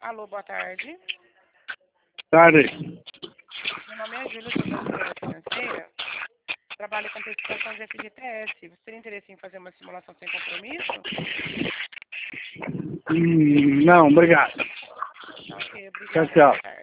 Alô, boa tarde. Tarde. Meu nome é Júlia, sou consultora financeira. Trabalho com precificação de FGTS. Você teria interesse em fazer uma simulação sem compromisso? Não, obrigado. Tá ok, Tchau, obrigada. tchau. Boa tarde.